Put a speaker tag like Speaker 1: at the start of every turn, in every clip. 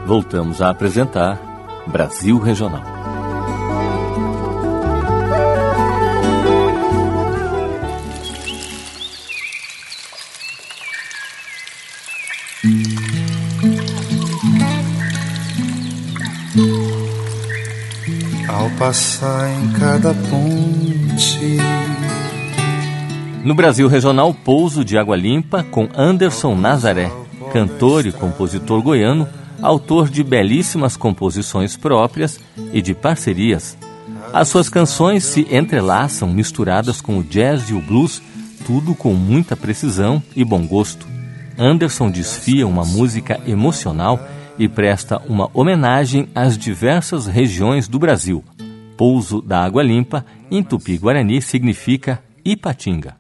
Speaker 1: voltamos a apresentar Brasil Regional.
Speaker 2: Ao passar em cada ponte.
Speaker 1: No Brasil Regional, Pouso de Água Limpa com Anderson Nazaré, cantor e compositor goiano, autor de belíssimas composições próprias e de parcerias. As suas canções se entrelaçam misturadas com o jazz e o blues, tudo com muita precisão e bom gosto. Anderson desfia uma música emocional e presta uma homenagem às diversas regiões do Brasil. Pouso da Água Limpa, em Tupi-Guarani, significa Ipatinga.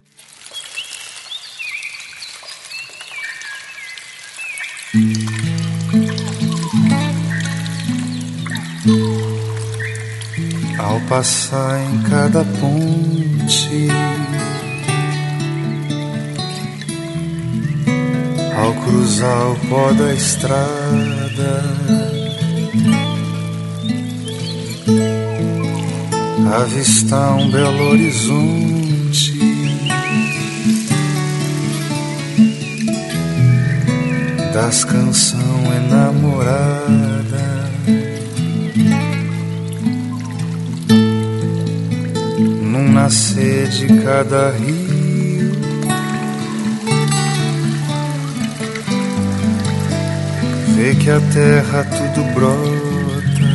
Speaker 2: Ao passar em cada ponte, ao cruzar o pó da estrada, avistar um belo horizonte, das canção enamorada, num nascer de cada rio, vê que a terra tudo brota,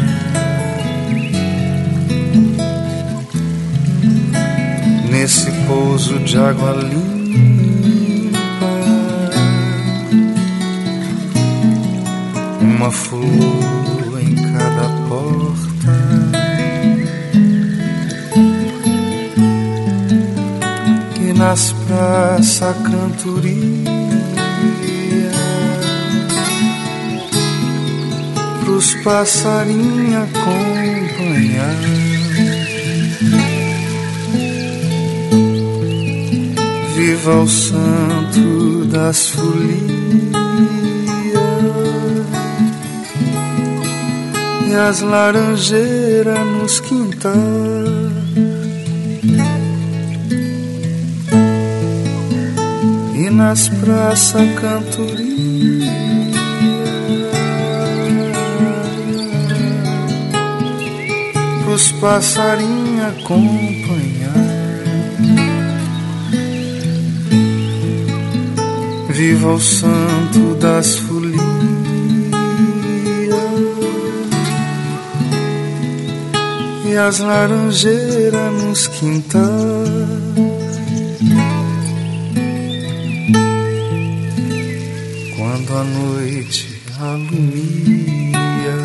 Speaker 2: nesse pouso de água limpa, uma flor em cada porta, e nas praças a cantoria pros passarinhos acompanhar. Viva o santo das folias e as laranjeiras nos quintais, e nas praças cantoria pros passarinhos acompanhar. Viva o santo das folias e as laranjeiras nos quintais, quando a noite alumia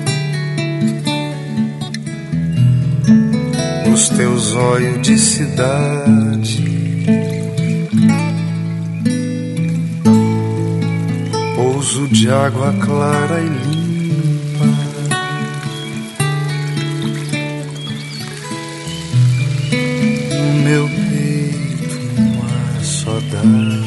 Speaker 2: os teus olhos de cidade, pouso de água clara e limpa, no meu peito uma saudade.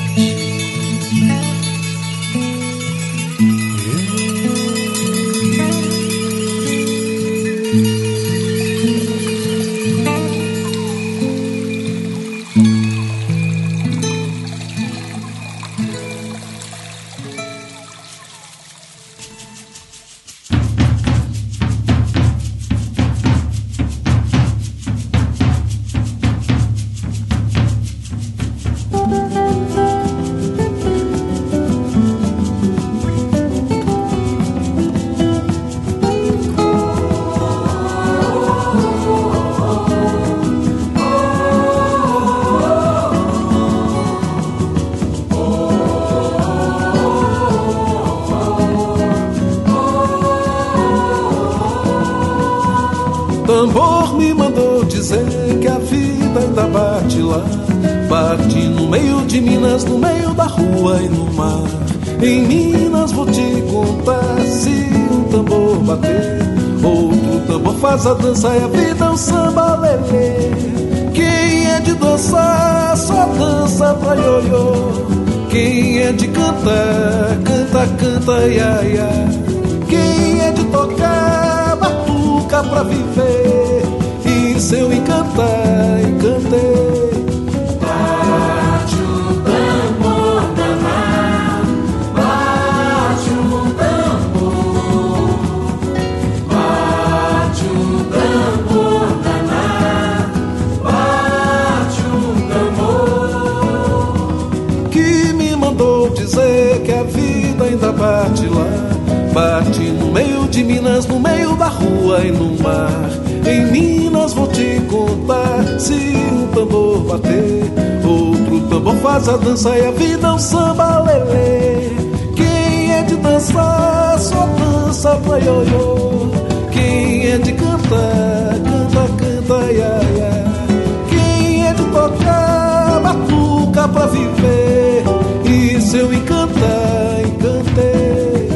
Speaker 3: Tambor me mandou dizer que a vida ainda bate lá, bate no meio de Minas, no meio da rua e no mar. Em Minas vou te contar, se um tambor bater, outro tambor faz a dança e a vida é um samba lelê. Quem é de dançar só dança pra ioiô, quem é de cantar, canta, canta, ia, ia. Quem é de tocar batuca pra viver e em seu encantar, encantei. Bate o tambor, naná, bate o tambor, bate o tambor, naná, bate o tambor, que me mandou dizer que a vida ainda bate lá. Bate no meio de Minas, no meio da rua e no mar. Em Minas vou te contar, se um tambor bater, outro tambor faz a dança e a vida é um samba lelê. Quem é de dançar, só dança pra ioiô. Quem é de cantar, canta, canta, ia, ia. Quem é de tocar, batuca pra viver e seu encantar, encantei.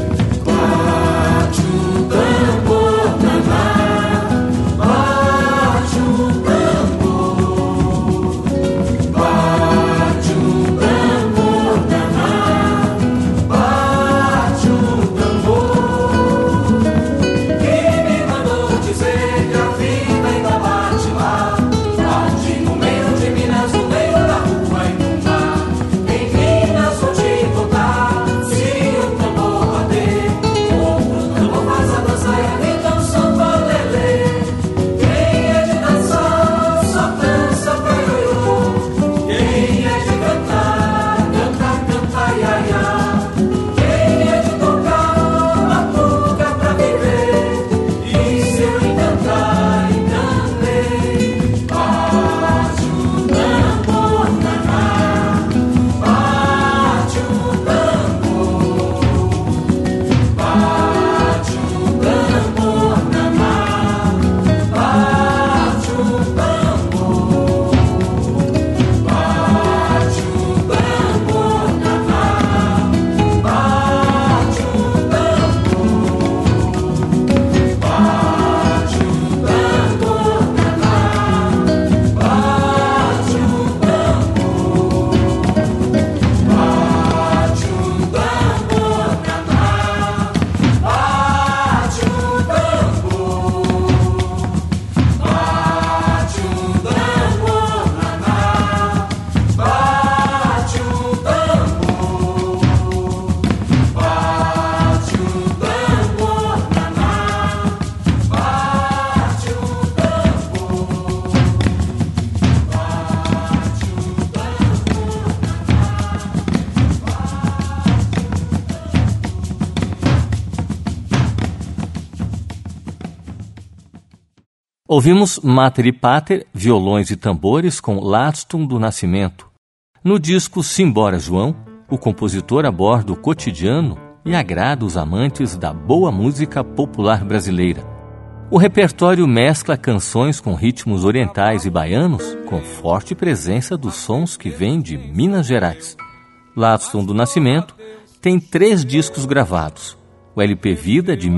Speaker 1: Ouvimos Mater e Pater, violões e tambores com Ladstone do Nascimento. No disco Simbora João, o compositor aborda o cotidiano e agrada os amantes da boa música popular brasileira. O repertório mescla canções com ritmos orientais e baianos, com forte presença dos sons que vêm de Minas Gerais. Ladstone do Nascimento tem 3 discos gravados: o LP Vida, de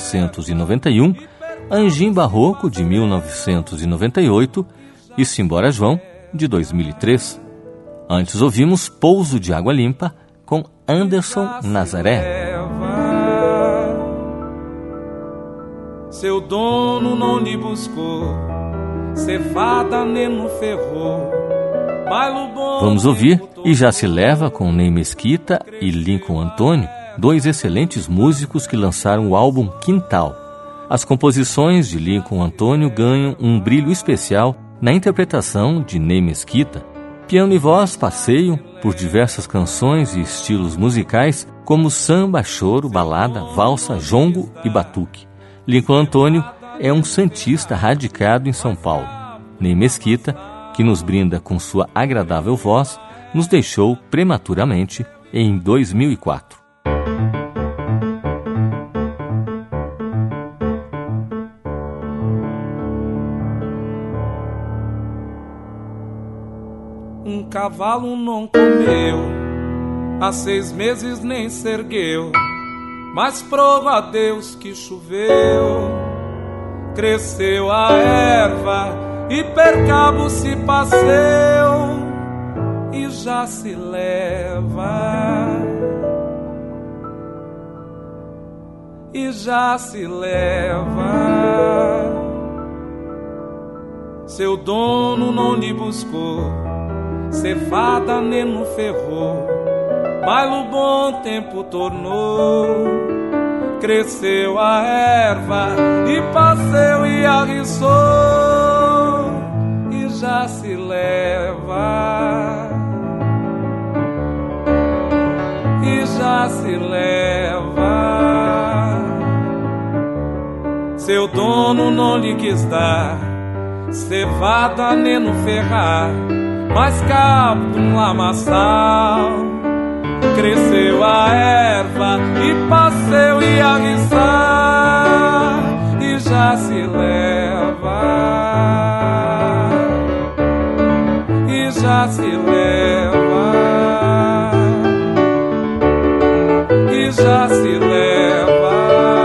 Speaker 1: 1991, Anjim Barroco, de 1998 e Simbora João, de 2003. Antes ouvimos Pouso de Água Limpa, com Anderson Nazaré.
Speaker 4: Seu dono não lhe buscou, cevada nem no ferrou.
Speaker 1: Vamos ouvir E Já Se Leva, com Ney Mesquita e Lincoln Antônio, 2 excelentes músicos que lançaram o álbum Quintal. As composições de Lincoln Antônio ganham um brilho especial na interpretação de Ney Mesquita. Piano e voz passeiam por diversas canções e estilos musicais, como samba, choro, balada, valsa, jongo e batuque. Lincoln Antônio é um santista radicado em São Paulo. Ney Mesquita, que nos brinda com sua agradável voz, nos deixou prematuramente em 2004.
Speaker 4: Um cavalo não comeu, há 6 meses nem se ergueu, mas prova a Deus que choveu. Cresceu a erva e percabo se passeou e já se leva. e já se leva. Seu dono não lhe buscou, cevada nem no ferrou, mas no bom tempo tornou. Cresceu a erva e passeu e arriçou, e já se leva, e já se leva. Seu dono não lhe quis dar cevada nem no ferrar, mas cabo no lamaçal. Cresceu a erva e passeu e arriçar, e já se leva, e já se leva, e já se leva,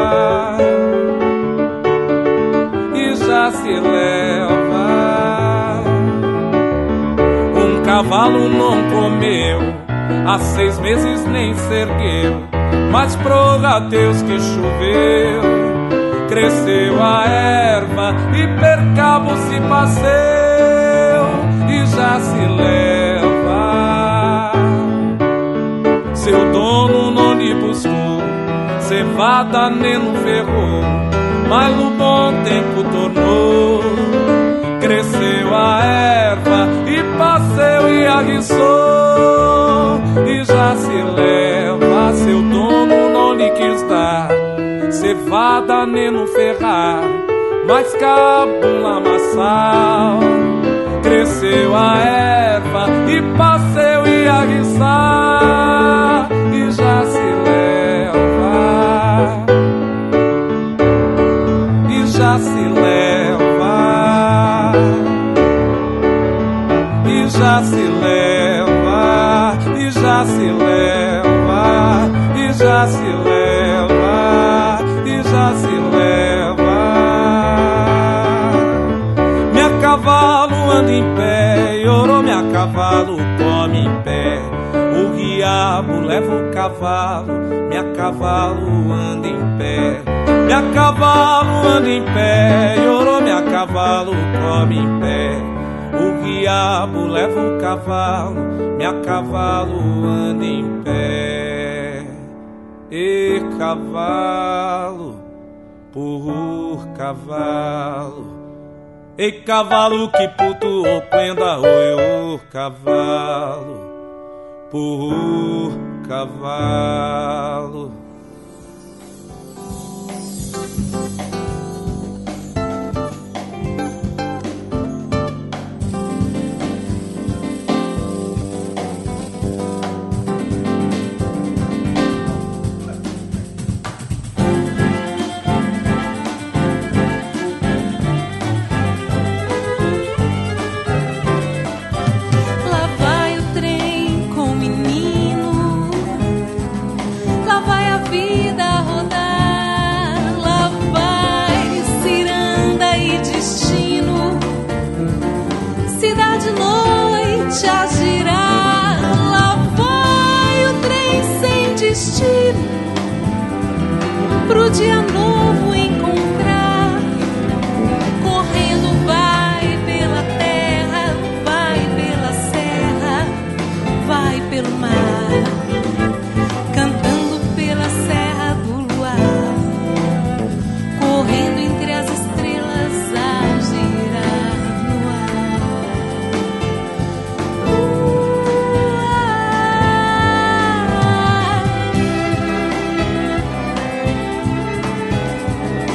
Speaker 4: e já se leva. Um cavalo não comeu, há 6 meses nem se ergueu, mas proga Deus que choveu. Cresceu a erva e percabo se passeu, e já se leva. Seu dono não lhe buscou, cevada nem no ferrou, mas no bom tempo tornou. Cresceu a erva e passeu e arriçou, e já se leva. Seu dono não lhe quis dar cevada nem no ferrar, mas cabo no lamaçal. Cresceu a erva e passeu e arriçar, e já se leva, e já se leva, e já se leva, e já se leva, e já se leva, e já se leva. Minha cavalo anda em pé, Iorô, minha cavalo come em pé. O diabo leva o cavalo, minha cavalo anda em pé. Minha cavalo anda em pé, Iorô, minha cavalo come em pé. O diabo leva o cavalo, minha cavalo anda em pé. E cavalo por cavalo, e cavalo que puto prenda o cavalo por cavalo.
Speaker 5: Pro dia novo encontrar, correndo vai pela terra, vai pela serra, vai pelo mar, cantando pela serra do luar, correndo entre as estrelas a girar no ar.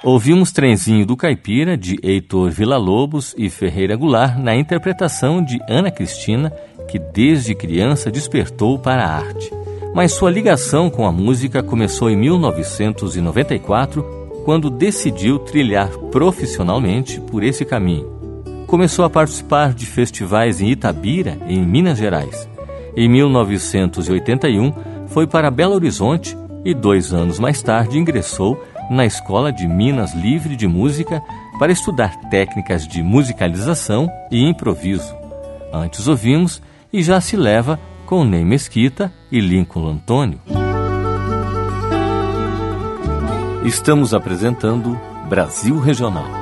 Speaker 1: Ouvimos Trenzinho do Caipira, de Heitor Villa-Lobos e Ferreira Goulart, na interpretação de Ana Cristina, que desde criança despertou para a arte. Mas sua ligação com a música começou em 1994, quando decidiu trilhar profissionalmente por esse caminho. Começou a participar de festivais em Itabira, em Minas Gerais. Em 1981, foi para Belo Horizonte e 2 anos mais tarde ingressou na Escola de Minas Livre de Música para estudar técnicas de musicalização e improviso. Antes ouvimos E Já Se Leva com Ney Mesquita e Lincoln Antônio. Estamos apresentando Brasil Regional.